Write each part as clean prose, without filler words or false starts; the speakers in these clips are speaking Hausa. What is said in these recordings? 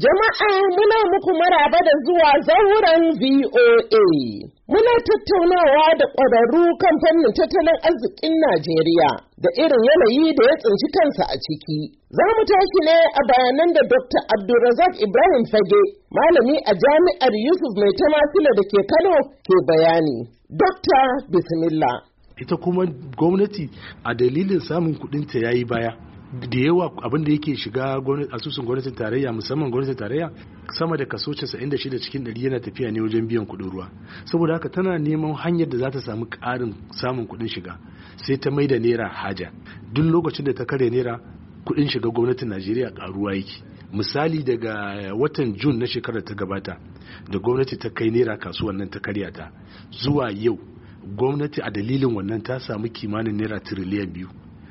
Jama'a muna muku maraba da zuwa zauren VOA. Muna tattaunawa da ƙwararru kan fannin tattalin arzikin Najeriya da irin yanayi da ya tsinci kansa a ciki. Za mu tashi ne a bayanan da Dr. Abdulrazak Ibrahim Fage, malami a Jami'ar Yusuf Mai Tamasila da ke Kano, ke bayani. Dr. Bismillah. Ita kuma gwamnati a dalilin samun kuɗinta ya yi baya. Da yawa abin da yake shiga asusun gwamnatin tarayya, musamman gwamnatin tarayya, sama da kaso 96 cikin 100 yana tafiya ne wajen biyan kuɗin ruwa. Saboda haka tana neman hanyar da za ta samu ƙarin samun kuɗin shiga, sai ta maida naira haja. Duk lokacin da ta karya naira, kuɗin shiga gwamnatin Najeriya ƙaruwa yake. Misali, daga watan Jun na shekarar ta gabata da gwamnati ta kai naira kasuwan nan ta karya ta, zuwa yau gwamnati a dalilin wannan ta samu kimanin naira tiriliyan 2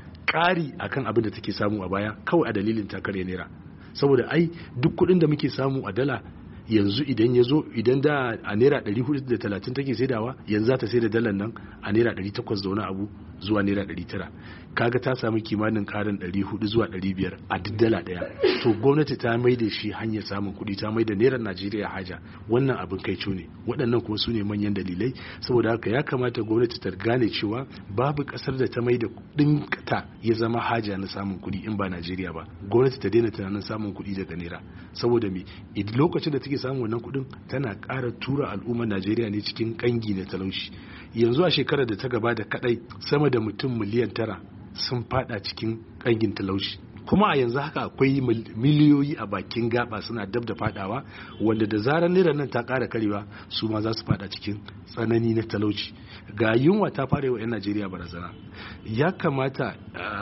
ƙari akan abin da take samu a baya, kawai a dalilin ta karya naira. Saboda duk kuɗin da muke samu a dala yanzu idan da a naira 430 take saidawa, yanzu za ta sai da dalar nan a naira 800 da wani abu zuwa naira 900. Kaga ta samu kimanin karin 400 zuwa 500 a duk dala daya. To gwamnati ta maida shi hanyar samun kuɗi, ta maida naira Najeriya haja. Wannan abin kaico ne. Waɗannan kuma su ne manyan dalilai. Saboda haka ya kamata gwamnati ta gane cewa babu ƙasar da ta maida kuɗin ta ya zama haja na samun kuɗi in ba Najeriya ba. Gwamnati ta daina tunanin samun kuɗi daga naira. Saboda me? Lokacin da take samun wannan kuɗin tana ƙara tura al'ummar Najeriya ne cikin ƙangi na talauci. Yanzu a shekarar da ta gabata kadai sama da mutum miliyan 9 sun fada cikin ƙangin talauci. Kuma a yanzu haka akwai miliyoyi a bakin gaba suna dab da fadawa, wanda da zarar naira nan ta ƙara karewa su ma za su fada cikin tsanani na talauci. Ga yunwa ta fara yi wa 'yan Najeriya barazana. Ya kamata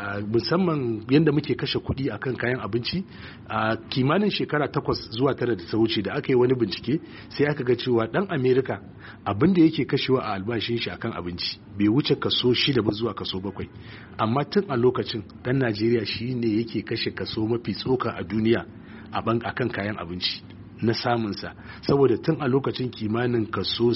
musamman yadda muke kashe kuɗi akan kayan abinci, a kimanin shekara 8 zuwa 9 da ta wuce da aka yi wani bincike, sai aka ga cewa ɗan Amerika abin da yake kashewa a albashin shi akan abinci bai wuce kaso 6 ba zuwa kaso 7. Amma tun a lokacin ɗan Najeriya shi ne yake kashe kaso mafi tsoka a duniya akan kayan abinci na samunsa, saboda tun a lokacin kimanin kaso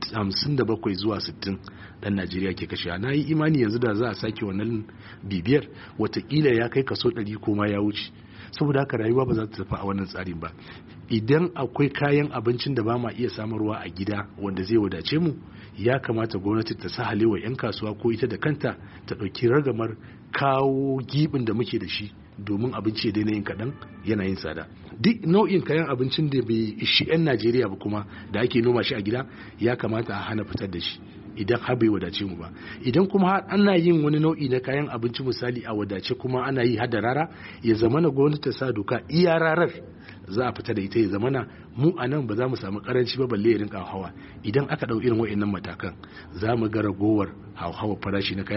57 zuwa 60 dan Najeriya ke kashe. Na yi imani yanzu da za a sake wannan bibiyar, watakila ya kai kaso 100 ko ma ya wuce. Saboda haka rayuwa ba za ta tafi a wannan tsarin ba. Idan akwai kayan abincin da ba ma iya samarwa a gida wanda zai wadace mu, ya kamata gwamnati ta sahale wa 'yan kasuwa ko ita da kanta ta ɗauki ragamar kawo gibin da muke da shi, domin abinci ya daina yin kaɗan yana yin tsada. Duk nau'in kayan abincin da bai ishi 'yan Najeriya ba kuma da ake noma shi a gida, ya kamata a hana fitar da shi idan har bai wadace mu ba. Idan kuma har ana yin wani nau'i na kayan abinci misali a wadace kuma ana yi hada rara, ya zamana gwamnati ta sa doka iya rarar za a fita da ita, ya zamana mu a nan ba za mu samu karanci ba, balle ya rinka hawa. Idan aka ɗau irin wa'annan matakan, za mu ga ragowar hawa farashi na kayan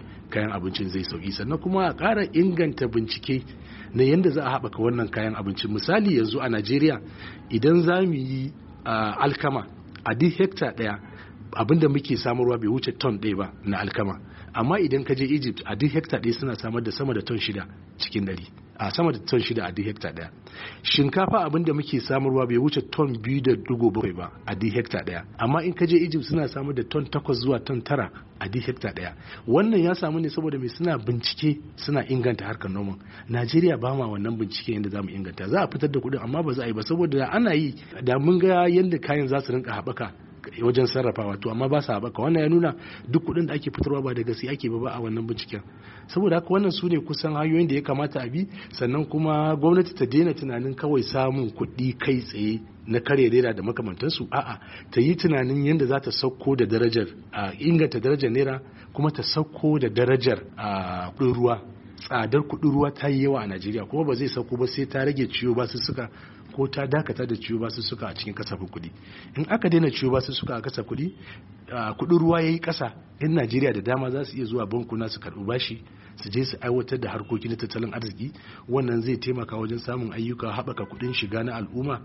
abincin zai sauki. Sannan kuma a ƙara inganta bincike na yadda za a haɓaka wannan kayan abincin. Misali, yanzu a Najeriya idan za mu yi alkama a duk hekta ɗaya, abinda muke samarwa bai wuce ton 1 ba na alkama. Amma idan ka je Egypt a duk hekta ɗaya suna samar da sama da ton 6 cikin 100, a sama da ton 6 a duk hekta ɗaya. Shinkafa abinda muke samarwa bai wuce ton 2.7 ba a duk hekta ɗaya. Amma in ka je Egypt suna samar da ton 8 zuwa ton 9 a duk hekta ɗaya. Wannan ya samu ne saboda mai suna bincike, suna inganta harkar noman. Najeriya ba ma wannan bincike yadda za mu inganta. Za a fitar da kuɗin amma ba za a yi ba, saboda ana yi da mun ga yadda kayan za su rinka haɓaka wajen sarrafawa, to amma ba sa haɓaka. Wannan ya nuna duk kuɗin da ake fitarwa ba da gaske ake ba a wannan binciken. Saboda haka wannan su ne kusan hanyoyin da ya kamata a bi. Sannan kuma gwamnati ta daina tunanin kawai samun kuɗi kai tsaye na karya naira da makamantansu. A'a, ta yi tunanin yadda za ta sauko da darajar, inganta darajar naira, kuma ta sauko da darajar kuɗin ruwa. Tsadar kuɗin ruwa ta yi yawa a Najeriya, kuma ba zai sauko ba sai ta rage ciwo basussuka ko ta dakata da ciwo basussuka a cikin kasafin kuɗi. In aka daina ciwo basussuka a kasafin kuɗi, kuɗin ruwa ya yi ƙasa, 'yan Najeriya da dama za su iya zuwa bankuna su karɓi bashi, su je su aiwatar da harkoki na tattalin arziki. Wannan zai taimaka wajen samun ayyuka, haɓaka kuɗin shiga na al'umma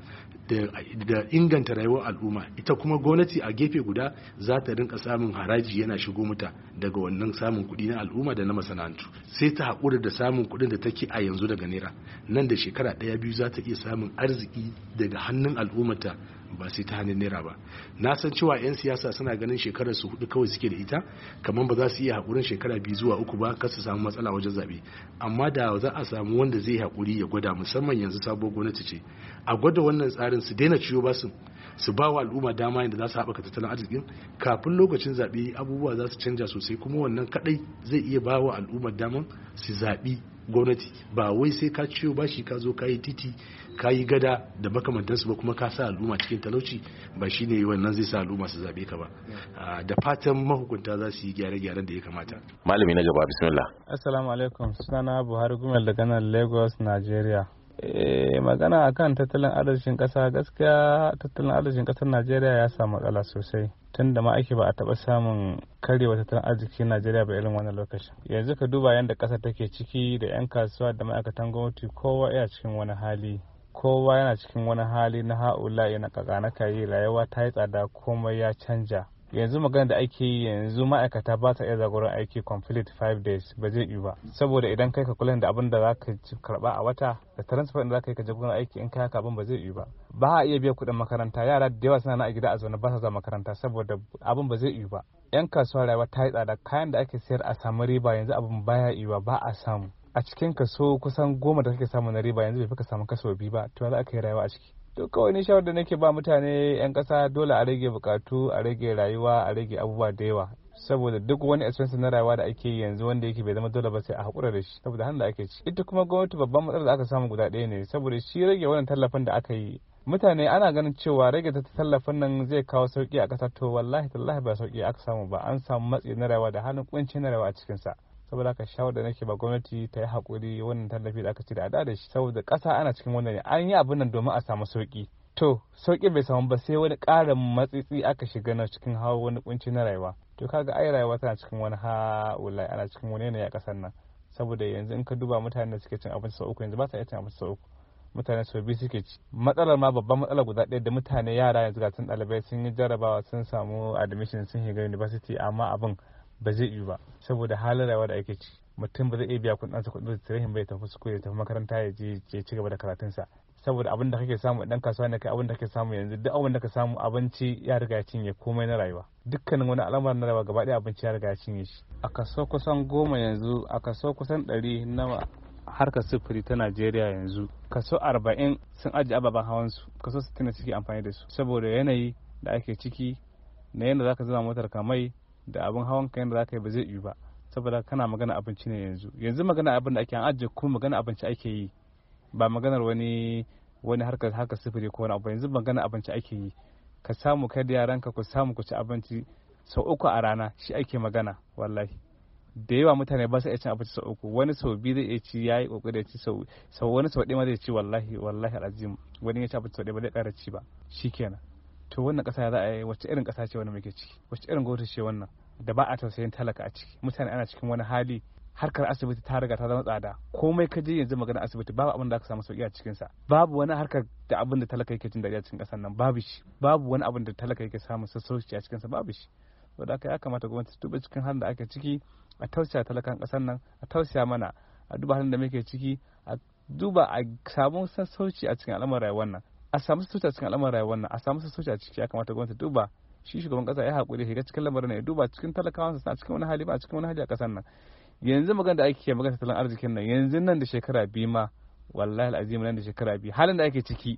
da inganta rayuwar al'umma. Ita kuma gwamnati a gefe guda za ta rinka samun haraji yana shigo mata daga wannan samun kuɗi na al'umma da na masana'antu. Sai ta haƙura da samun kuɗin da take a yanzu daga naira. Nan da shekara 1-2 za ta iya samun arziki daga hannun al'ummata ba sai ta hannun naira ba. Na san cewa 'yan siyasa suna ganin shekarar su 4 kawai suke da ita, kamar ba za su iya haƙurin shekara 2 zuwa 3 ba kar su samu matsala wajen zaɓe. Amma da za a samu wanda zai haƙuri ya gwada, musamman yanzu sabuwar gwamnati ce, a gwada wannan tsarin, su daina ciwo basu, su ba wa al'umma dama yadda za su haɓaka tattalin arzikin kafin lokacin zaɓe. Abubuwa za su canja sosai, kuma wannan kaɗai zai iya ba wa al'ummar daman su zaɓi gwamnati. Ba wai sai ka ciwo bashi ka zo ka yi titi ka yi gada da makamantansu ba kuma ka sa al'umma cikin talauci, ba shine wannan zai sa al'umma su zaɓe ka ba. Da fatan mahukunta za su yi gyare-gyaren da ya kamata. Malami na gaba, bismillah. Assalamu alaikum, sunana Buhari Gumel daga nan Lagos, Nigeria. Magana akan tattalin arzikin ƙasa, gaskiya tattalin arzikin ƙasar Najeriya ya samu matsala sosai. Tun da ma ake ba a taɓa samun karyewa tattalin arzikin Najeriya ba irin wannan lokacin. Yanzu ka duba yadda ƙasar take ciki, da 'yan kasuwa da ma'aikatan gwamnati, kowa yana cikin wani hali. Kowa yana cikin wani hali na ha'ula, yana kakanaka yi, rayuwa ta yi tsada, komai ya canja. Yanzu magana da ake yi yanzu, ma'aikata ba sa iya zagoron aiki complete 5 days, ba zai yi ba. Saboda idan kai ka kula da abin da za ka karba a wata da transfer da za ka yi ka je gurin aiki, in kai haka abin ba zai yi ba. Ba a iya biya kuɗin makaranta, yara da yawa suna na a gida a zaune ba sa zuwa makaranta saboda abin ba zai yi ba. 'Yan kasuwa rayuwa ta yi tsada, kayan da ake sayar a samu riba yanzu abin baya yi ba a samu. A cikin kaso kusan 10 da kake samu na riba yanzu bai fi ka samu kaso 2 ba, to za ka yi rayuwa a ciki. To kawai ni shawar da nake ba mutane 'yan ƙasa, dole a rage bukatu, a rage rayuwa, a rage abubuwa da yawa, saboda duk wani expense na rayuwa da ake yi yanzu wanda yake bai zama dole ba sai a haƙura da shi saboda hannun da ake ci. Ita kuma gwamnati babban matsalar da aka samu guda ɗaya ne, saboda shi rage wannan tallafin da aka yi, mutane ana ganin cewa rage tallafin nan zai kawo sauki a ƙasa, to wallahi tallahi ba sauki aka samu ba, an samu matsi na rayuwa da halin kunci na rayuwa a cikinsa. Saboda haka shawar da nake ba gwamnati ta yi haƙuri wannan tallafi da aka ci da ada da shi, saboda ƙasa ana cikin wannan ne, an yi abin nan domin a samu sauki. To sauki bai samu ba sai wani ƙarin matsitsi aka shiga na cikin hawa wani kunci na rayuwa. To kaga ai rayuwa tana cikin wani ha'ulai, ana cikin wani yanayi a ƙasar nan, saboda yanzu in ka duba mutanen da suke cin abinci sau 3 yanzu ba sa iya cin abinci sau 3, mutane sau 2 suke ci. Matsalar ma babban matsala guda ɗaya da mutane yara yanzu ga tun ɗalibai sun yi jarabawa sun samu admission sun shiga university, amma abin ba zai yi ba saboda halin rayuwa da ake ci. Mutum ba zai iya biya kuɗin kuɗin tarihin bai tafi suku ya tafi makaranta ya je ya ci gaba da karatunsa, saboda abin da kake samu idan kasuwa ne kai, abin da kake samu yanzu duk abin da ka samu abinci ya riga ya cinye komai na rayuwa. Dukkanin wani al'amarin na rayuwa gaba ɗaya abinci ya riga ya cinye shi. A kaso kusan 10 yanzu, a kaso kusan 100 na harkar sufuri ta Najeriya yanzu, kaso 40 sun ajiye ababen hawan su, kaso 60 suke amfani da su saboda yanayi da ake ciki, na yanda zaka zama motar ka mai da abin hawan ka yanda zaka yi ba zai yi ba, saboda kana magana abinci ne yanzu magana abin da ake an ajiye, kuma magana abinci ake yi, ba maganar wani harkar sufuri ko wani abu. Yanzu magana abinci ake yi, ka samu kai da yaranka ku samu ku ci abinci sau 3 a rana, shi ake magana. Wallahi da yawa mutane ba su iya cin abinci sau 3, wani sau 2 zai iya ci, yayi kokari ya ci sau wani sau 1 ma zai ci. wallahi alazim wani ya ci abinci sau 1 ba zai ƙara ci ba, shikenan. To wannan ƙasa za a yi, wacce irin ƙasa ce wannan muke ciki, wacce irin gwamnati ce wannan da ba a tausayin talaka a ciki? Mutane ana cikin wani hali, harkar asibiti ta riga ta zama tsada, komai ka je yanzu magana asibiti babu abin da aka samu sauki a cikin sa, babu wani harkar da abin da talaka yake jin daɗi a cikin ƙasar nan, babu shi, babu wani abin da talaka yake samun sassauci a cikin sa, babu shi. Saboda haka ya kamata gwamnati ta duba cikin halin da ake ciki, a tausaya talakan ƙasar nan, a tausaya mana, a duba halin da muke ciki, a duba a samu sassauci a cikin al'amuran rayuwar nan, a samu sassauci a cikin al'amuran rayuwar nan, a samu sassauci a ciki. Ya kamata gwamnati ta duba, shi shugaban ƙasa ya haƙuri shiga cikin lamarin ne, ya duba cikin talakawansa suna cikin wani hali ba a cikin wani hali a ƙasar nan. Yanzu magana da ake magana tattalin arzikin nan, yanzu nan da shekara 2 ma, wallahi alazim nan da shekara 2 halin da ake ciki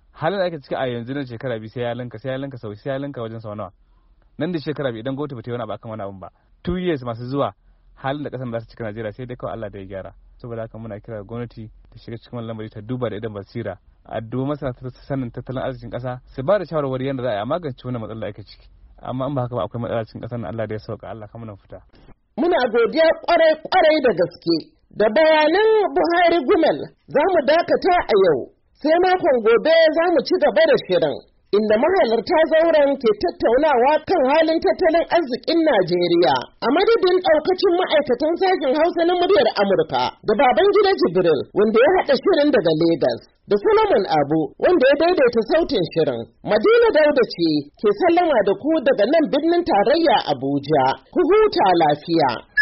a yanzu nan shekara 2 sai ya linka wajen sau nawa. Nan da shekara 2 idan gwamnati ba ta yi wani abu akan wani abun ba, 2 years masu zuwa, halin da ƙasar za su cika Najeriya sai dai kawai Allah da ya gyara. Saboda haka muna kira gwamnati ta shiga cikin wannan lamari, ta duba da idan basira, a duba masana sanin tattalin arzikin ƙasa, su ba da shawarwari yadda za a yi a magance wannan matsalar da ake ciki. Amma in ba haka ba akwai matsala cikin ƙasar nan, Allah da ya sauka, Allah ka muna fita. Muna godiya kwarai da gaske da bayanan Buhari Gumel. Za mu dakata a yau, sai makon gobe za mu ci gaba da shirin, inda mahalarta zauren ke tattaunawa kan halin tattalin arzikin Najeriya. A madadin ɗaukacin ma'aikatan sashen Hausa na muryar Amurka da Babangida Jibril wanda ya haɗa shirin daga Legas, da Solomon Abu wanda ya daidaita sautin shirin. Madina Dauda ce ke sallama da ku daga nan birnin tarayya Abuja. Ku huta lafiya.